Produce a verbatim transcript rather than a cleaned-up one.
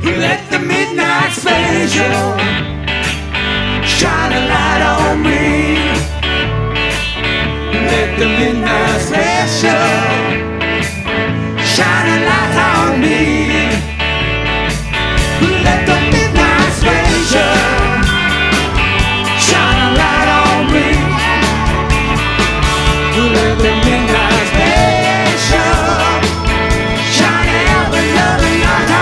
Let the midnight special shine a light on me.